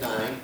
9.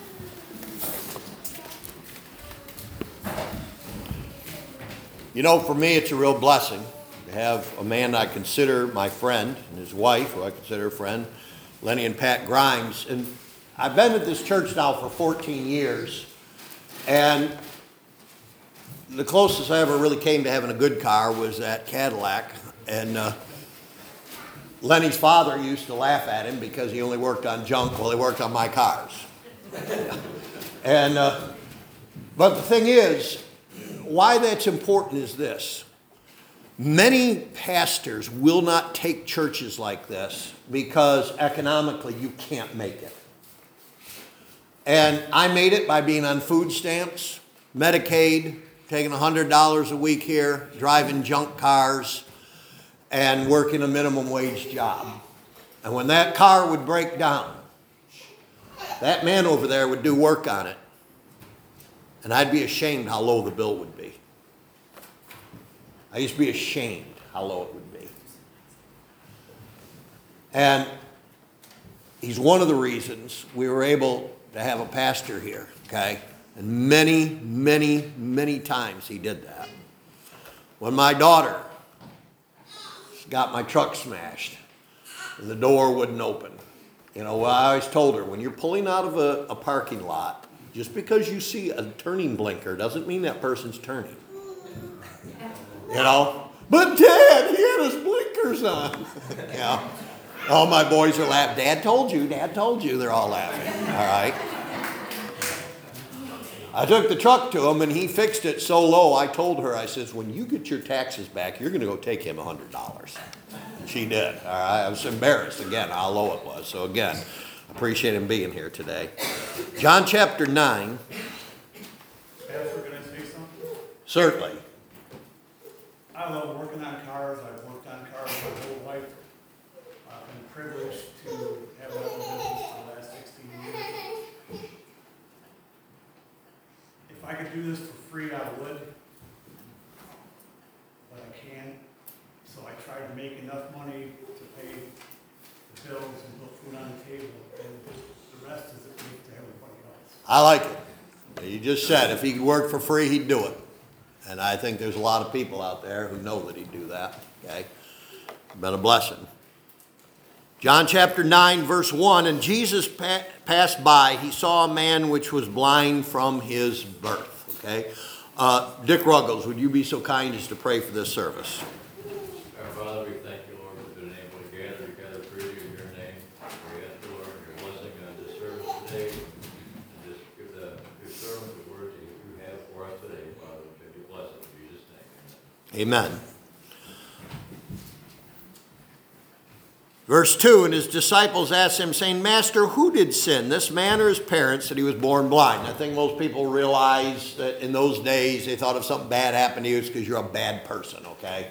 You know, for me, it's a real blessing to have a man I consider my friend and his wife, who I consider a friend, Lenny and Pat Grimes. And I've been at this church now for 14 years. And the closest I ever really came to having a good car was that Cadillac. And Lenny's father used to laugh at him because he only worked on junk while he worked on my cars. And but the thing is, why that's important is this. Many pastors will not take churches like this because economically you can't make it. And I made it by being on food stamps, Medicaid, taking $100 a week here, driving junk cars, and working a minimum wage job. And when that car would break down, that man over there would do work on it. And I'd be ashamed how low the bill would be. I used to be ashamed how low it would be. And he's one of the reasons we were able to have a pastor here, okay? And many, many, many times he did that. When my daughter got my truck smashed and the door wouldn't open, you know, I always told her, when you're pulling out of a parking lot, just because you see a turning blinker doesn't mean that person's turning. You know? But Dad, he had his blinkers on. Yeah. All my boys are laughing. Dad told you. They're all laughing. All right. I took the truck to him and he fixed it so low, I told her, I says, when you get your taxes back, you're going to go take him $100. And she did. All right. I was embarrassed again how low it was. So again, appreciate him being here today. John chapter 9. Pastor, can I say something? Certainly. I love working on cars. I've worked on cars my whole life. I've been privileged to have my own business for the last 16 years. If I could do this for free, I would. But I can't. So I tried to make enough money to pay the bills and put food on the table. And the rest is up to everybody else. I like it. You just said if he could work for free, he'd do it. And I think there's a lot of people out there who know that he'd do that. Okay? It's been a blessing. John chapter 9, verse 1, and Jesus passed by. He saw a man which was blind from his birth. Okay? Dick Ruggles, would you be so kind as to pray for this service? Our Father, we thank you, Lord, for being able to gather freely in your name. We ask you, Lord, your blessing on this service today. And just give your servant the word that you have for us today, Father. May you bless it in Jesus' name. Amen. Verse 2, and his disciples asked him, saying, Master, who did sin, this man or his parents, that he was born blind? I think most people realize that in those days they thought if something bad happened to you, it's because you're a bad person, okay?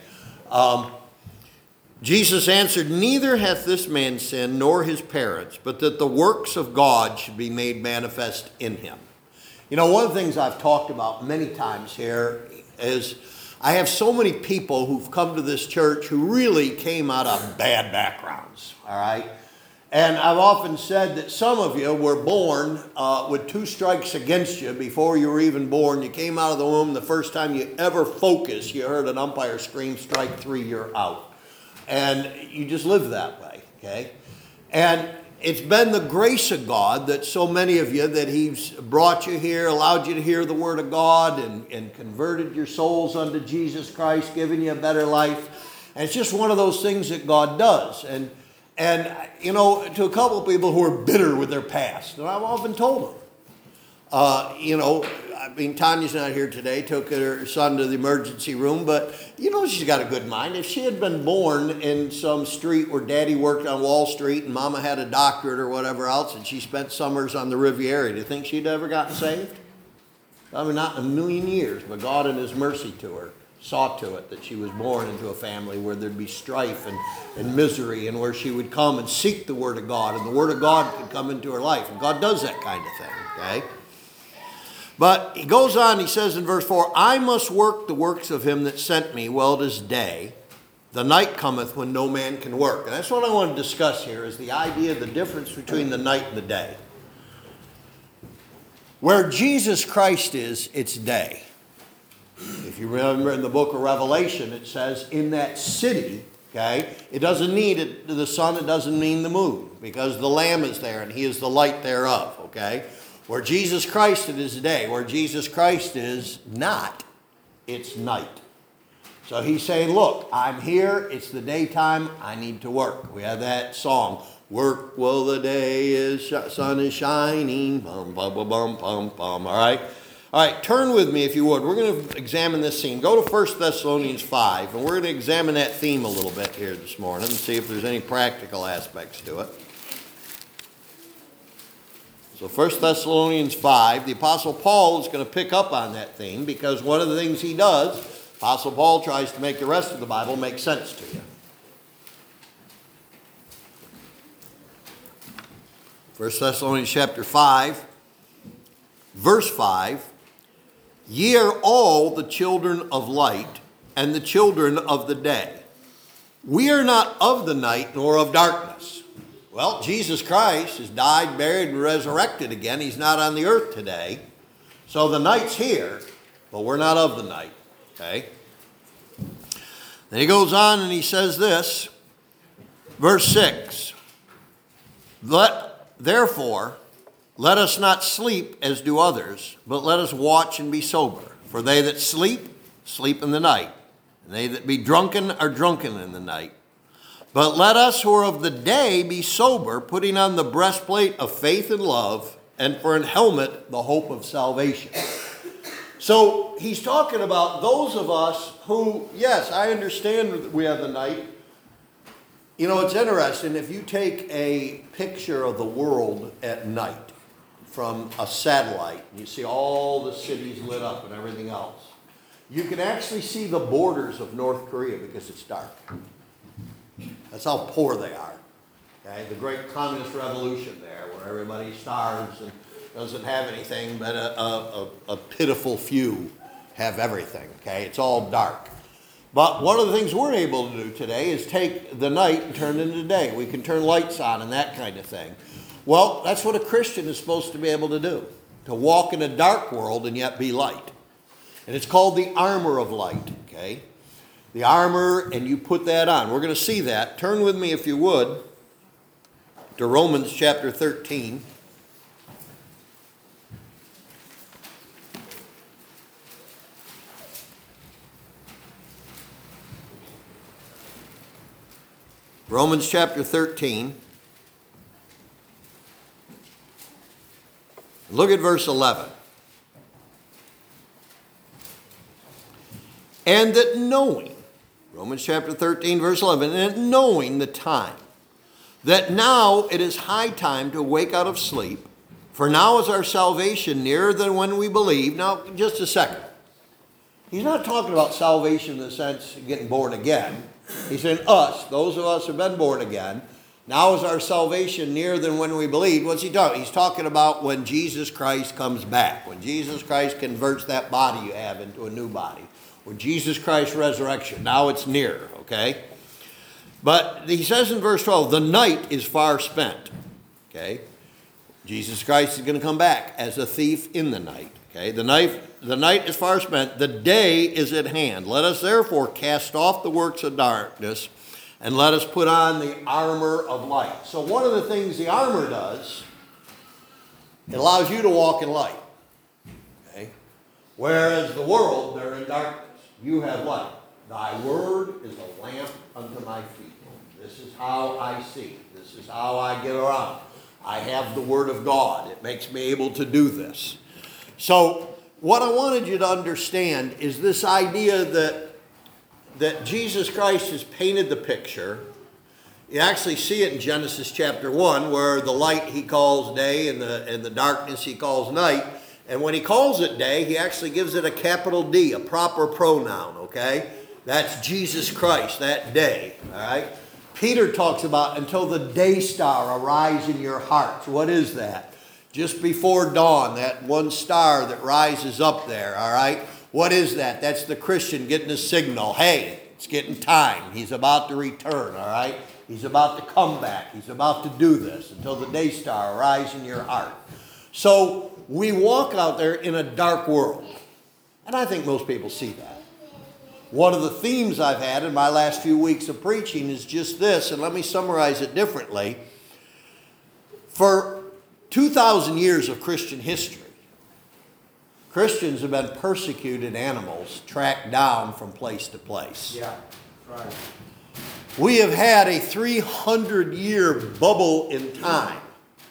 Jesus answered, neither hath this man sinned nor his parents, but that the works of God should be made manifest in him. You know, one of the things I've talked about many times here is I have so many people who've come to this church who really came out of bad backgrounds, all right? And I've often said that some of you were born with 2 strikes against you before you were even born. You came out of the womb, the first time you ever focused, you heard an umpire scream, strike 3, you're out. And you just live that way, okay? And it's been the grace of God that so many of you, that he's brought you here, allowed you to hear the word of God and converted your souls unto Jesus Christ, given you a better life. And it's just one of those things that God does. And you know, to a couple of people who are bitter with their past, and I've often told them, you know, I mean, Tanya's not here today, took her son to the emergency room, but you know she's got a good mind. If she had been born in some street where Daddy worked on Wall Street and Mama had a doctorate or whatever else, and she spent summers on the Riviera, do you think she'd ever gotten saved? I mean, not in a million years, but God in his mercy to her saw to it that she was born into a family where there'd be strife and misery, and where she would come and seek the Word of God, and the Word of God could come into her life. And God does that kind of thing, okay? But he goes on, he says in verse 4, I must work the works of him that sent me while it is day. The night cometh when no man can work. And that's what I want to discuss here, is the idea of the difference between the night and the day. Where Jesus Christ is, it's day. If you remember in the book of Revelation, it says in that city, okay, it doesn't need the sun, it doesn't need the moon, because the Lamb is there and he is the light thereof, okay? Where Jesus Christ it is day. Where Jesus Christ is not, it's night. So he's saying, look, I'm here, it's the daytime, I need to work. We have that song, work while the day is, sun is shining, bum, bum, bum, bum, bum, bum, all right? All right, turn with me if you would. We're going to examine this scene. Go to 1 Thessalonians 5, and we're going to examine that theme a little bit here this morning and see if there's any practical aspects to it. So 1 Thessalonians 5, the Apostle Paul is going to pick up on that theme because one of the things he does, Apostle Paul tries to make the rest of the Bible make sense to you. 1 Thessalonians chapter 5, verse 5, ye are all the children of light and the children of the day. We are not of the night nor of darkness. Well, Jesus Christ has died, buried, and resurrected again. He's not on the earth today. So the night's here, but we're not of the night. Okay? Then he goes on and he says this, verse 6, therefore, let us not sleep as do others, but let us watch and be sober. For they that sleep, sleep in the night. And they that be drunken are drunken in the night. But let us who are of the day be sober, putting on the breastplate of faith and love, and for an helmet, the hope of salvation. So he's talking about those of us who, yes, I understand that we have the night. You know, it's interesting. If you take a picture of the world at night, from a satellite, you see all the cities lit up and everything else. You can actually see the borders of North Korea because it's dark. That's how poor they are. Okay? The great communist revolution there, where everybody starves and doesn't have anything, but a pitiful few have everything. Okay? It's all dark. But one of the things we're able to do today is take the night and turn it into day. We can turn lights on and that kind of thing. Well, that's what a Christian is supposed to be able to do, to walk in a dark world and yet be light. And it's called the armor of light, okay? The armor, and you put that on. We're going to see that. Turn with me, if you would, to Romans chapter 13. Romans chapter 13. Look at verse 11. And that knowing, Romans chapter 13, verse 11, and that knowing the time, that now it is high time to wake out of sleep, for now is our salvation nearer than when we believed. Now, just a second. He's not talking about salvation in the sense of getting born again. He's saying us, those of us who have been born again, now is our salvation nearer than when we believed. What's he talking? He's talking about when Jesus Christ comes back. When Jesus Christ converts that body you have into a new body. When Jesus Christ's resurrection. Now it's near, okay? But he says in verse 12, the night is far spent. Okay? Jesus Christ is going to come back as a thief in the night. Okay? The night is far spent. The day is at hand. Let us therefore cast off the works of darkness, and let us put on the armor of light. So one of the things the armor does, it allows you to walk in light. Okay? Whereas the world, they're in darkness. You have light. Thy word is a lamp unto my feet. This is how I see. This is how I get around. I have the word of God. It makes me able to do this. So what I wanted you to understand is this idea that Jesus Christ has painted the picture. You actually see it in Genesis chapter 1, where the light he calls day and the darkness he calls night. And when he calls it day, he actually gives it a capital D, a proper pronoun, okay? That's Jesus Christ, that day, all right? Peter talks about until the day star arise in your hearts. What is that? Just before dawn, that one star that rises up there, all right? What is that? That's the Christian getting a signal. Hey, it's getting time. He's about to return, all right? He's about to come back. He's about to do this until the day star arise in your heart. So we walk out there in a dark world. And I think most people see that. One of the themes I've had in my last few weeks of preaching is just this, and let me summarize it differently. For 2,000 years of Christian history, Christians have been persecuted animals tracked down from place to place. Yeah, right. We have had a 300-year bubble in time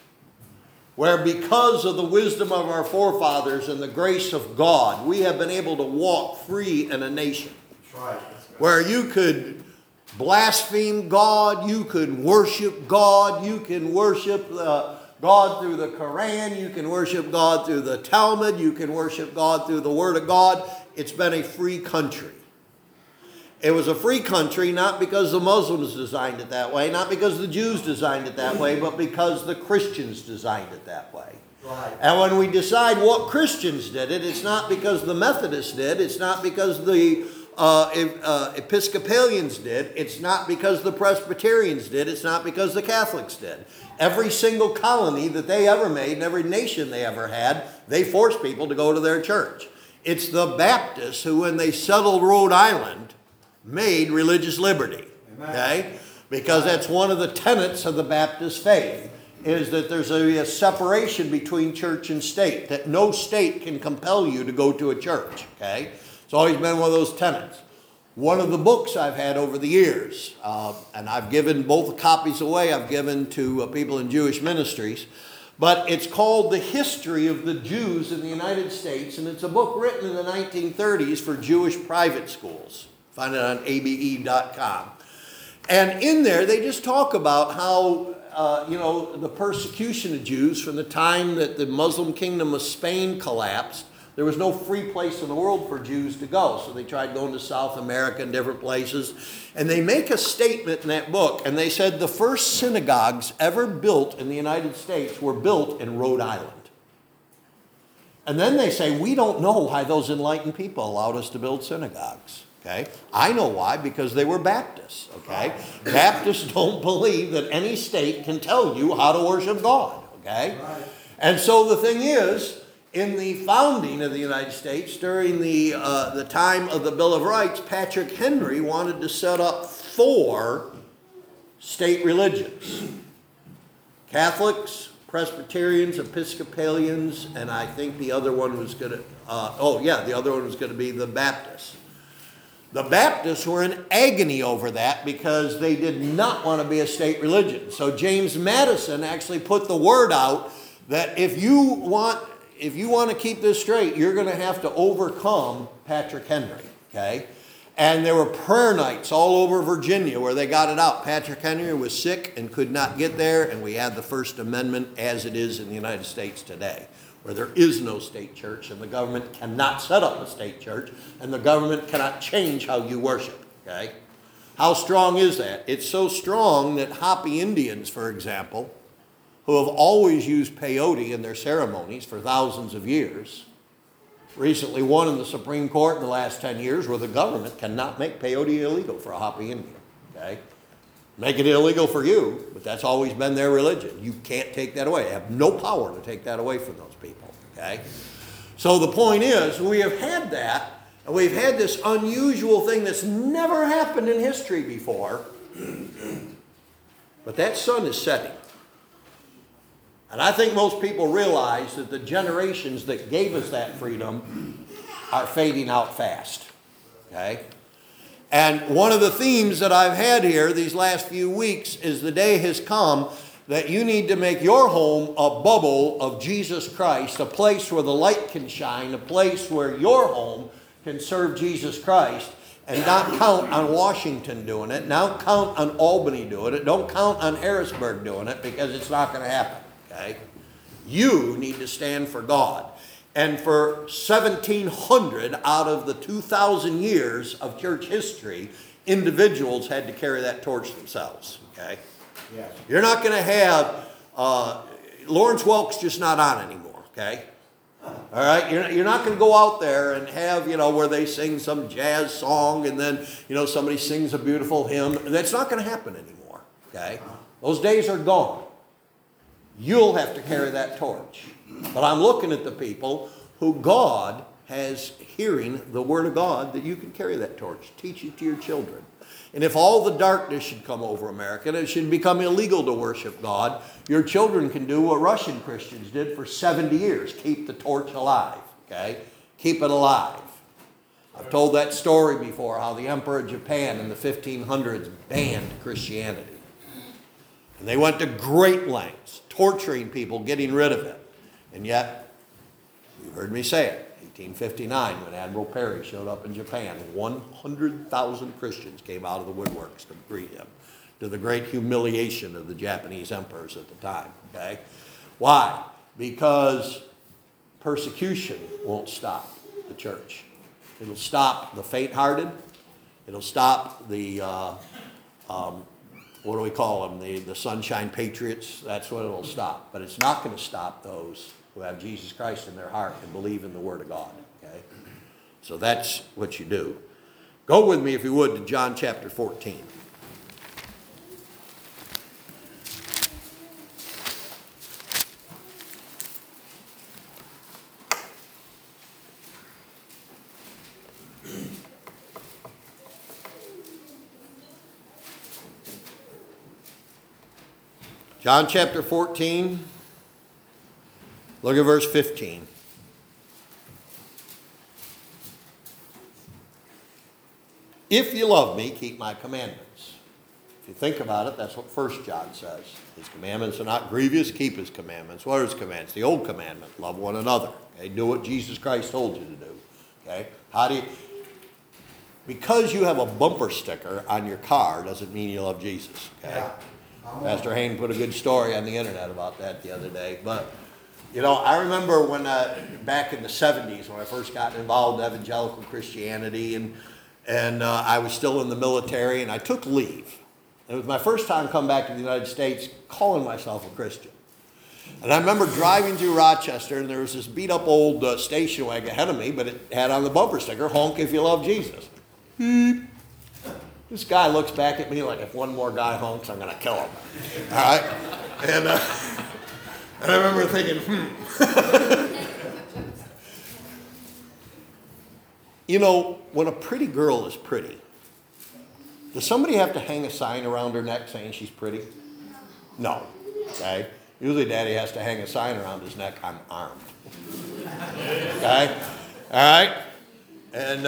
where, because of the wisdom of our forefathers and the grace of God, we have been able to walk free in a nation. That's right. That's good. Where you could blaspheme God, you could worship God, you can worship God through the Quran, you can worship God through the Talmud, you can worship God through the Word of God. It's been a free country. It was a free country not because the Muslims designed it that way, not because the Jews designed it that way, but because the Christians designed it that way. Right. And when we decide what Christians did it, it's not because the Methodists did, it's not because the Episcopalians did, it's not because the Presbyterians did, it's not because the Catholics did. Every single colony that they ever made and every nation they ever had, they forced people to go to their church. It's the Baptists who, when they settled Rhode Island, made religious liberty. Okay? Because that's one of the tenets of the Baptist faith, is that there's a separation between church and state, that no state can compel you to go to a church. Okay? It's always been one of those tenets. One of the books I've had over the years, and I've given both copies away, I've given to people in Jewish ministries, but it's called The History of the Jews in the United States, and it's a book written in the 1930s for Jewish private schools. Find it on abe.com. And in there, they just talk about how, the persecution of Jews from the time that the Muslim kingdom of Spain collapsed. There was no free place in the world for Jews to go. So they tried going to South America and different places. And they make a statement in that book. And they said the first synagogues ever built in the United States were built in Rhode Island. And then they say, we don't know why those enlightened people allowed us to build synagogues. Okay? I know why, because they were Baptists. Okay? Baptists don't believe that any state can tell you how to worship God. Okay? And so the thing is, in the founding of the United States, during the time of the Bill of Rights, Patrick Henry wanted to set up 4 state religions. Catholics, Presbyterians, Episcopalians, and I think the other one was going to, the other one was going to be the Baptists. The Baptists were in agony over that because they did not want to be a state religion. So James Madison actually put the word out that if you want to keep this straight, you're going to have to overcome Patrick Henry, okay? And there were prayer nights all over Virginia where they got it out. Patrick Henry was sick and could not get there, and we had the First Amendment as it is in the United States today, where there is no state church, and the government cannot set up a state church, and the government cannot change how you worship, okay? How strong is that? It's so strong that Hopi Indians, for example, who have always used peyote in their ceremonies for thousands of years, recently won in the Supreme Court in the last 10 years where the government cannot make peyote illegal for a Hopi Indian. Okay? Make it illegal for you, but that's always been their religion. You can't take that away. They have no power to take that away from those people. Okay? So the point is, we have had that, and we've had this unusual thing that's never happened in history before, but that sun is setting. And I think most people realize that the generations that gave us that freedom are fading out fast. Okay? And one of the themes that I've had here these last few weeks is the day has come that you need to make your home a bubble of Jesus Christ, a place where the light can shine, a place where your home can serve Jesus Christ, and not count on Washington doing it, not count on Albany doing it, don't count on Harrisburg doing it, because it's not going to happen. Okay? You need to stand for God. And for 1,700 out of the 2,000 years of church history, individuals had to carry that torch themselves. Okay? Yes. You're not going to have, Lawrence Welk's just not on anymore. Okay? All right? You're not going to go out there and have, where they sing some jazz song and then, somebody sings a beautiful hymn. That's not going to happen anymore. Okay? Those days are gone. You'll have to carry that torch. But I'm looking at the people who God has hearing the word of God, that you can carry that torch. Teach it to your children. And if all the darkness should come over America and it should become illegal to worship God, your children can do what Russian Christians did for 70 years. Keep the torch alive, okay? Keep it alive. I've told that story before, how the Emperor of Japan in the 1500s banned Christianity. And they went to great lengths, torturing people, getting rid of it. And yet, you heard me say it, 1859, when Admiral Perry showed up in Japan, 100,000 Christians came out of the woodworks to greet him, to the great humiliation of the Japanese emperors at the time, okay? Why? Because persecution won't stop the church. It'll stop the faint-hearted. It'll stop the, what do we call them, the Sunshine Patriots. That's what it'll stop. But it's not going to stop those who have Jesus Christ in their heart and believe in the Word of God. Okay? So that's what you do. Go with me, if you would, to John chapter 14. John chapter 14, look at verse 15. If you love me, keep my commandments. If you think about it, that's what 1 John says. His commandments are not grievous, keep his commandments. What are his commandments? The old commandment, love one another. Okay? Do what Jesus Christ told you to do. Okay? How do you... Because you have a bumper sticker on your car doesn't mean you love Jesus. Okay? Yeah. Pastor Hayne put a good story on the internet about that the other day. But, you know, I remember when back in the 70s when I first got involved in evangelical Christianity, and I was still in the military, and I took leave. It was my first time coming back to the United States calling myself a Christian. And I remember driving through Rochester, and there was this beat-up old station wagon ahead of me, but it had on the bumper sticker, honk if you love Jesus. This guy looks back at me like, if one more guy honks, I'm going to kill him. All right? And I remember thinking, You know, when a pretty girl is pretty, does somebody have to hang a sign around her neck saying she's pretty? No. Okay? Usually daddy has to hang a sign around his neck, I'm armed. Okay? All right? And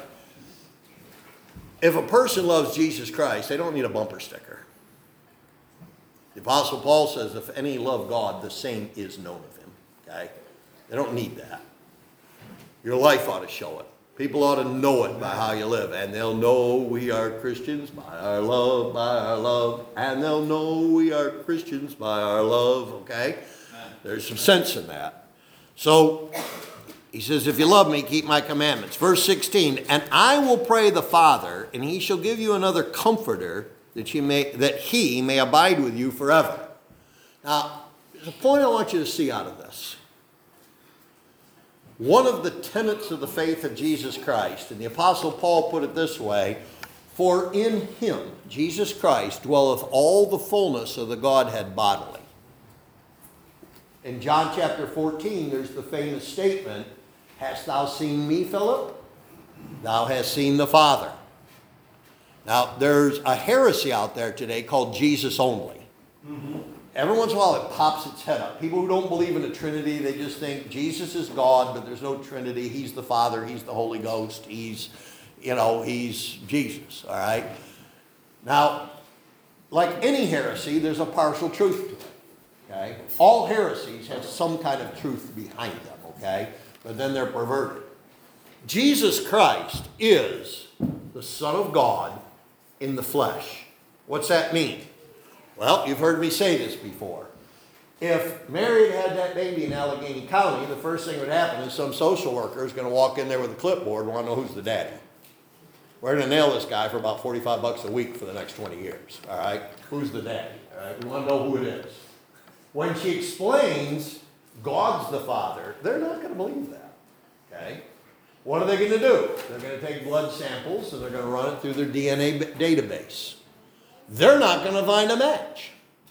if a person loves Jesus Christ, they don't need a bumper sticker. The Apostle Paul says, if any love God, the same is known of him. Okay? They don't need that. Your life ought to show it. People ought to know it by how you live. And they'll know we are Christians by our love. And they'll know we are Christians by our love. Okay? There's some sense in that. So, he says, if you love me, keep my commandments. Verse 16, and I will pray the Father, and he shall give you another comforter, that he may abide with you forever. Now, there's a point I want you to see out of this. One of the tenets of the faith of Jesus Christ, and the Apostle Paul put it this way, for in him, Jesus Christ, dwelleth all the fullness of the Godhead bodily. In John chapter 14, there's the famous statement, hast thou seen me, Philip? Thou hast seen the Father. Now, there's a heresy out there today called Jesus only. Mm-hmm. Every once in a while it pops its head up. People who don't believe in the Trinity, they just think Jesus is God, but there's no Trinity. He's the Father, he's the Holy Ghost, he's Jesus, all right? Now, like any heresy, there's a partial truth to it, okay? All heresies have some kind of truth behind them, okay? But then they're perverted. Jesus Christ is the Son of God in the flesh. What's that mean? Well, you've heard me say this before. If Mary had that baby in Allegheny County, the first thing that would happen is some social worker is going to walk in there with a clipboard and want to know who's the daddy. We're going to nail this guy for about $45 a week for the next 20 years. All right? Who's the daddy? All right? We want to know who it is. When she explains God's the Father, they're not going to believe that. Okay? What are they going to do? They're going to take blood samples and they're going to run it through their DNA database. They're not going to find a match.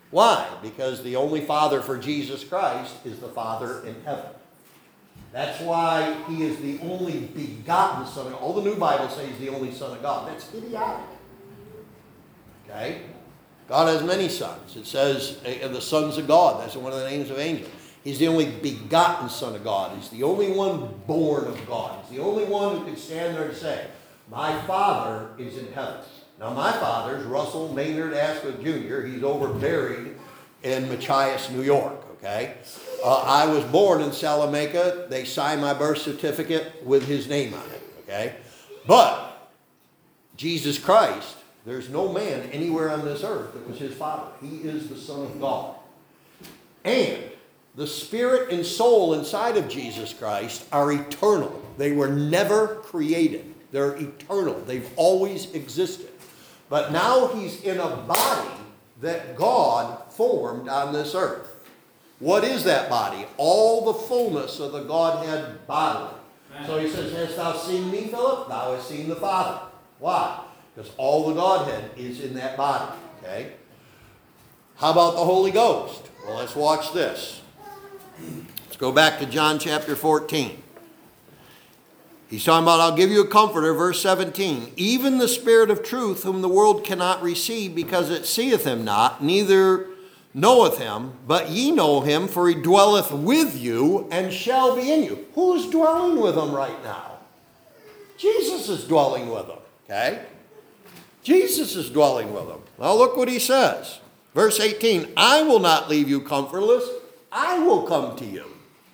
Why? Because the only father for Jesus Christ is the Father in heaven. That's why he is the only begotten Son of God. All the New Bible says he's the only Son of God. That's idiotic. Okay? God has many sons. It says the sons of God. That's one of the names of angels. He's the only begotten Son of God. He's the only one born of God. He's the only one who can stand there and say, my Father is in heaven. Now my father's Russell Maynard Asquith Jr. He's over buried in Machias, New York. Okay? I was born in Salamanca. They signed my birth certificate with his name on it. Okay? But Jesus Christ, there's no man anywhere on this earth that was his father. He is the Son of God. And the spirit and soul inside of Jesus Christ are eternal. They were never created. They're eternal. They've always existed. But now he's in a body that God formed on this earth. What is that body? All the fullness of the Godhead bodily. So he says, hast thou seen me, Philip? Thou hast seen the Father. Why? Because all the Godhead is in that body. Okay? How about the Holy Ghost? Well, let's watch this. Let's go back to John chapter 14. He's talking about, I'll give you a comforter, verse 17. Even the Spirit of truth, whom the world cannot receive, because it seeth him not, neither knoweth him, but ye know him, for he dwelleth with you, and shall be in you. Who's dwelling with him right now? Jesus is dwelling with him. Okay? Jesus is dwelling with him. Now look what he says. Verse 18, I will not leave you comfortless. I will come to you.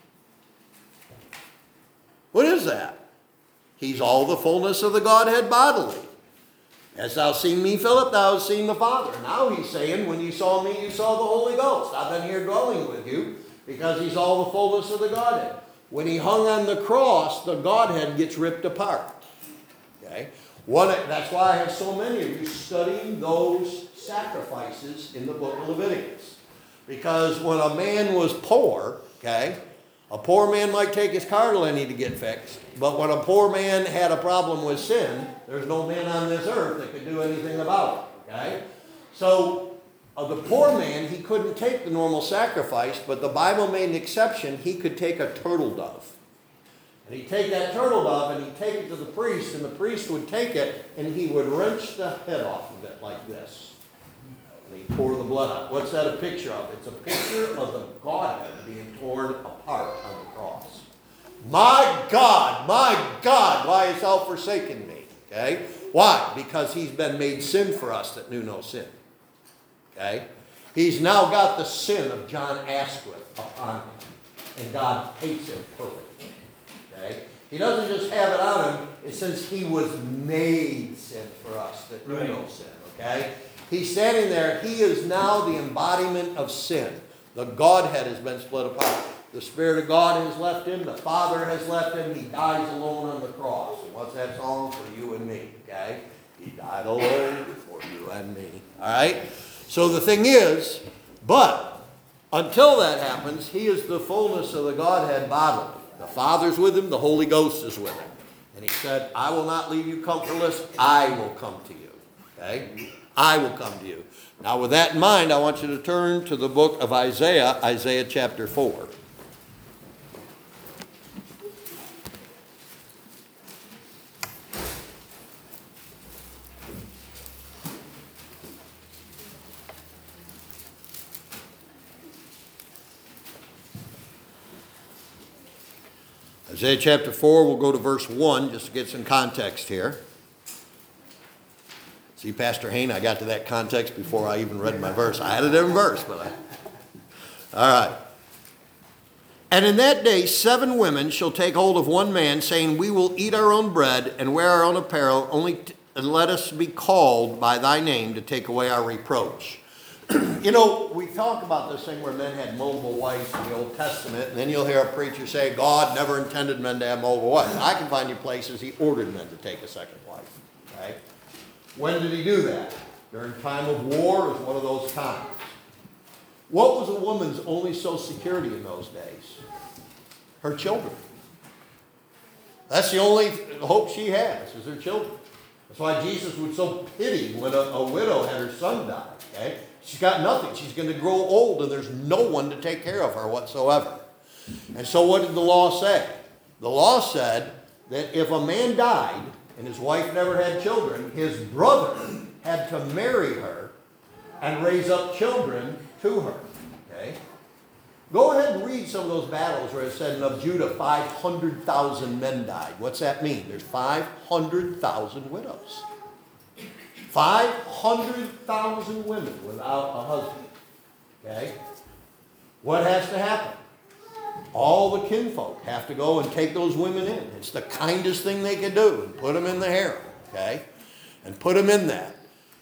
What is that? He's all the fullness of the Godhead bodily. Hast thou seen me, Philip? Thou hast seen the Father. Now he's saying, when you saw me, you saw the Holy Ghost. I've been here dwelling with you because he's all the fullness of the Godhead. When he hung on the cross, the Godhead gets ripped apart. Okay? That's why I have so many of you studying those sacrifices in the book of Leviticus. Because when a man was poor, okay, a poor man might take his car to Lenny to get fixed, but when a poor man had a problem with sin, there's no man on this earth that could do anything about it, okay? So, the poor man, he couldn't take the normal sacrifice, but the Bible made an exception. He could take a turtle dove. And he'd take that turtle dove and he'd take it to the priest, and the priest would take it and he would wrench the head off of it like this. And he'd pour the blood out. What's that a picture of? It's a picture of the Godhead being torn apart on the cross. My God, why hast thou forsaken me? Okay? Why? Because he's been made sin for us that knew no sin. Okay? He's now got the sin of John Asquith upon him. And God hates him perfectly. Okay? He doesn't just have it on him. It says he was made sin for us that knew no sin. Okay? He's standing there. He is now the embodiment of sin. The Godhead has been split apart. The Spirit of God has left him. The Father has left him. He dies alone on the cross. And what's that song? For you and me. Okay? He died alone for you and me. All right? So the thing is, but until that happens, he is the fullness of the Godhead bodily. The Father's with him. The Holy Ghost is with him. And he said, I will not leave you comfortless. I will come to you. Okay? I will come to you. Now with that in mind, I want you to turn to the book of Isaiah, Isaiah chapter 4. Isaiah chapter 4, we'll go to verse 1 just to get some context here. See, Pastor Hayne, I got to that context before I even read my verse. I had a different verse, but all right. And in that day 7 women shall take hold of one man, saying, we will eat our own bread and wear our own apparel, and let us be called by thy name to take away our reproach. You know, we talk about this thing where men had multiple wives in the Old Testament, and then you'll hear a preacher say, God never intended men to have multiple wives. I can find you places he ordered men to take a second wife. Okay? When did he do that? During time of war is one of those times. What was a woman's only social security in those days? Her children. That's the only hope she has, is her children. That's why Jesus was so pity when a widow had her son die. Okay? She's got nothing. She's going to grow old and there's no one to take care of her whatsoever. And so what did the law say? The law said that if a man died and his wife never had children, his brother had to marry her and raise up children to her. Okay? Go ahead and read some of those battles where it said, and of Judah 500,000 men died. What's that mean? There's 500,000 widows. 500,000 women without a husband. Okay? What has to happen? All the kinfolk have to go and take those women in. It's the kindest thing they can do. And put them in the harem. Okay? And put them in that.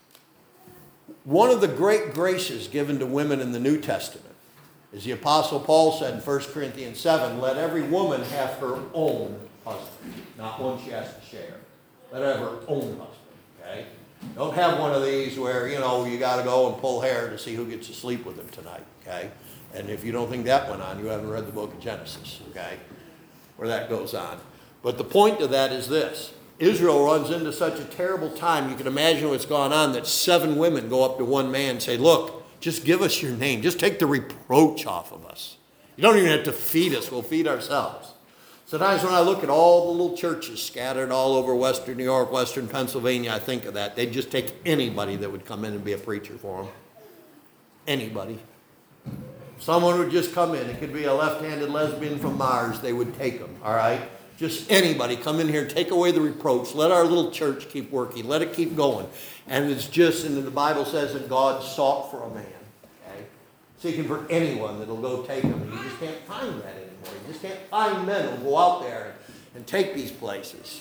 One of the great graces given to women in the New Testament is the Apostle Paul said in 1 Corinthians 7, let every woman have her own husband. Not one she has to share. Let her have her own husband. Okay? Don't have one of these where, you got to go and pull hair to see who gets to sleep with them tonight. Okay? And if you don't think that went on, you haven't read the book of Genesis. Okay? Where that goes on. But the point of that is this. Israel runs into such a terrible time. You can imagine what's gone on that 7 women go up to one man and say, look, just give us your name. Just take the reproach off of us. You don't even have to feed us. We'll feed ourselves. Sometimes when I look at all the little churches scattered all over western New York, western Pennsylvania, I think of that. They'd just take anybody that would come in and be a preacher for them. Anybody. Someone would just come in. It could be a left-handed lesbian from Mars. They would take them, all right? Just anybody come in here, take away the reproach. Let our little church keep working. Let it keep going. And it's just, and the Bible says that God sought for a man. Okay? Seeking for anyone that'll go take him. You just can't find that anymore. You just can't find men who'll go out there and take these places.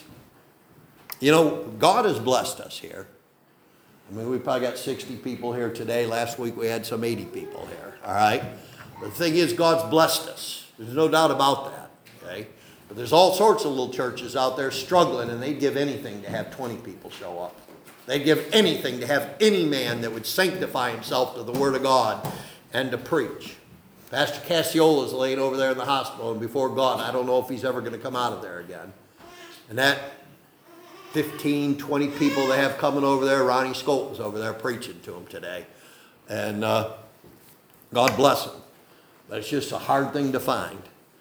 God has blessed us here. I mean, we probably got 60 people here today. Last week we had some 80 people here. All right? But the thing is, God's blessed us. There's no doubt about that. Okay? But there's all sorts of little churches out there struggling, and they'd give anything to have 20 people show up. They'd give anything to have any man that would sanctify himself to the Word of God and to preach. Pastor Cassiola's laying over there in the hospital, and before God, I don't know if he's ever going to come out of there again. And that 15, 20 people they have coming over there, Ronnie Scolt was over there preaching to them today. And God bless him. But it's just a hard thing to find.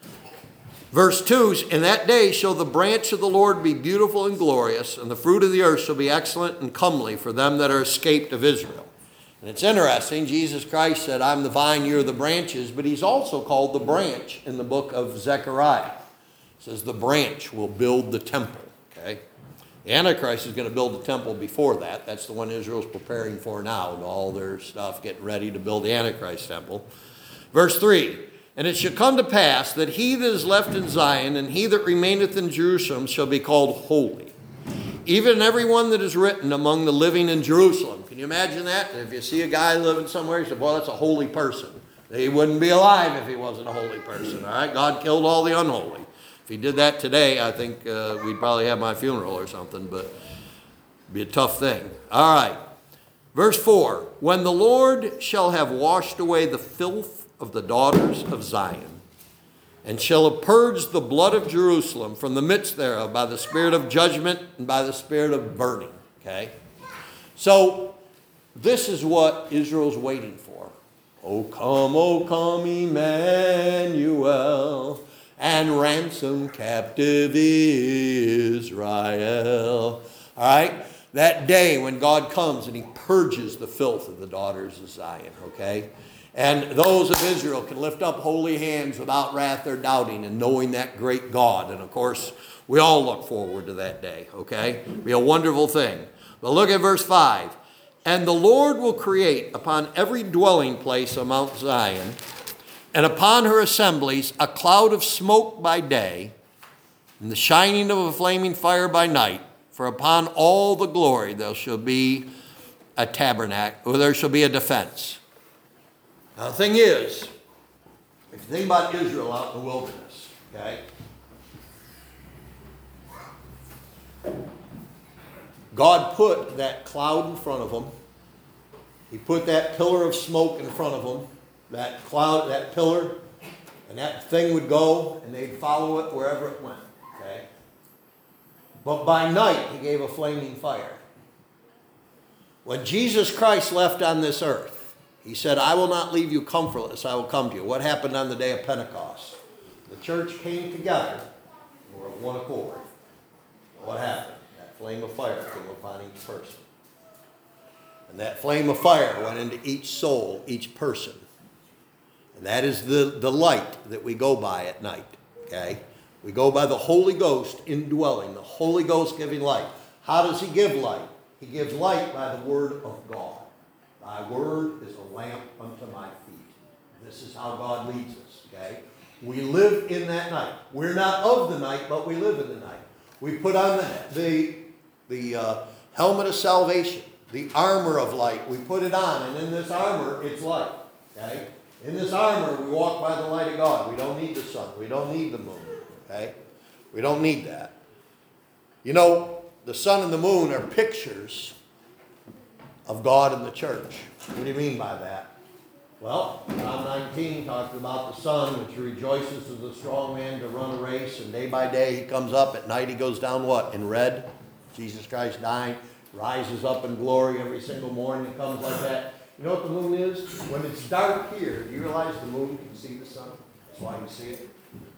Verse 2, in that day shall the branch of the Lord be beautiful and glorious, and the fruit of the earth shall be excellent and comely for them that are escaped of Israel. And it's interesting, Jesus Christ said, I'm the vine, you're the branches, but he's also called the branch in the book of Zechariah. It says the branch will build the temple. Okay? The Antichrist is going to build the temple before that. That's the one Israel's preparing for now, and all their stuff, getting ready to build the Antichrist temple. Verse 3, and it shall come to pass that he that is left in Zion and he that remaineth in Jerusalem shall be called holy, even every one that is written among the living in Jerusalem. Can you imagine that? If you see a guy living somewhere, you say, well, that's a holy person. He wouldn't be alive if he wasn't a holy person. All right? God killed all the unholy. If he did that today, I think we'd probably have my funeral or something, but it'd be a tough thing. All right. Verse 4, when the Lord shall have washed away the filth of the daughters of Zion, and shall have purged the blood of Jerusalem from the midst thereof by the spirit of judgment and by the spirit of burning. Okay? So, this is what Israel's waiting for. O come, Emmanuel, and ransom captive Israel. All right? That day when God comes and he purges the filth of the daughters of Zion. Okay? And those of Israel can lift up holy hands without wrath or doubting and knowing that great God. And of course, we all look forward to that day, okay? It'll be a wonderful thing. But look at verse 5. And the Lord will create upon every dwelling place on Mount Zion, and upon her assemblies, a cloud of smoke by day, and the shining of a flaming fire by night. For upon all the glory there shall be a tabernacle, or there shall be a defense. Now, the thing is, if you think about Israel out in the wilderness, okay, God put that cloud in front of them. He put that pillar of smoke in front of them, that cloud, that pillar, and that thing would go, and they'd follow it wherever it went, okay? But by night, he gave a flaming fire. When Jesus Christ left on this earth, He said, I will not leave you comfortless, I will come to you. What happened on the day of Pentecost? The church came together, and were of one accord. What happened? That flame of fire came upon each person. And that flame of fire went into each soul, each person. And that is the light that we go by at night. Okay? We go by the Holy Ghost indwelling, the Holy Ghost giving light. How does he give light? He gives light by the word of God. Thy word is a lamp unto my feet. This is how God leads us. Okay? We live in that night. We're not of the night, but we live in the night. We put on the helmet of salvation, the armor of light. We put it on, and in this armor, it's light. Okay? In this armor, we walk by the light of God. We don't need the sun. We don't need the moon. Okay? We don't need that. You know, the sun and the moon are pictures of God and the church. What do you mean by that? Well, Psalm 19 talks about the sun, which rejoices as a strong man to run a race, and day by day he comes up, at night he goes down what? In red. Jesus Christ dying, rises up in glory every single morning, it comes like that. You know what the moon is? When it's dark here, do you realize the moon can see the sun? That's why you see it.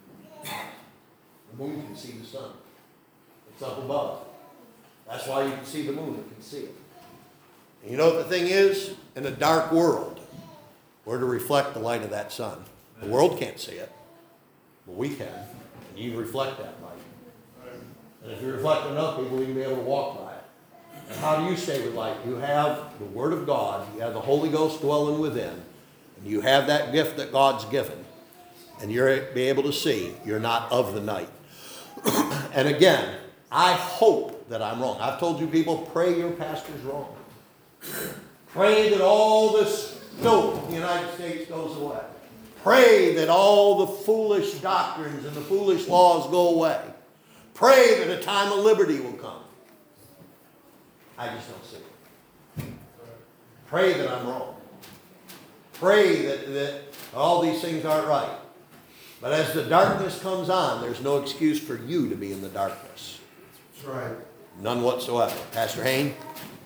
The moon can see the sun. It's up above. That's why you can see the moon, it can see it. And you know what the thing is? In a dark world, we're to reflect the light of that sun. The world can't see it, but we can. And you reflect that light. And if you reflect enough people, you can be able to walk by it. And how do you stay with light? You have the Word of God, you have the Holy Ghost dwelling within, and you have that gift that God's given, and you're be able to see you're not of the night. And again, I hope that I'm wrong. I've told you people, pray your pastor's wrong. Pray that all this filth in the United States goes away. Pray that all the foolish doctrines and the foolish laws go away. Pray that a time of liberty will come. I just don't see it. Pray that I'm wrong. Pray that all these things aren't right. But as the darkness comes on, there's no excuse for you to be in the darkness. That's right. None whatsoever. Pastor Hayne?